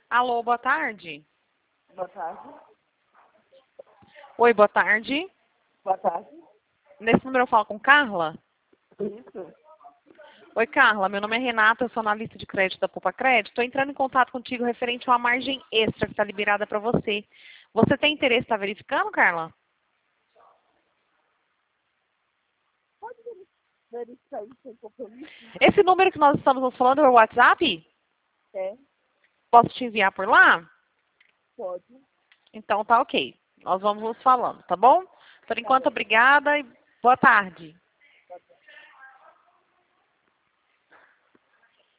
Alô, boa tarde. Boa tarde. Oi, boa tarde. Boa tarde. Nesse número eu falo com Carla? Isso. Oi, Carla. Meu nome é Renata, eu sou analista de crédito da Poupa Crédito. Estou entrando em contato contigo referente a uma margem extra que está liberada para você. Você tem interesse em estar verificando, Carla? Pode verificar isso sem compromisso? Esse número que nós estamos falando é o WhatsApp? É, Posso te enviar por lá? pode. Então tá ok. Nós vamos nos falando, tá bom? Por Tá enquanto, bom. obrigada e boa tarde.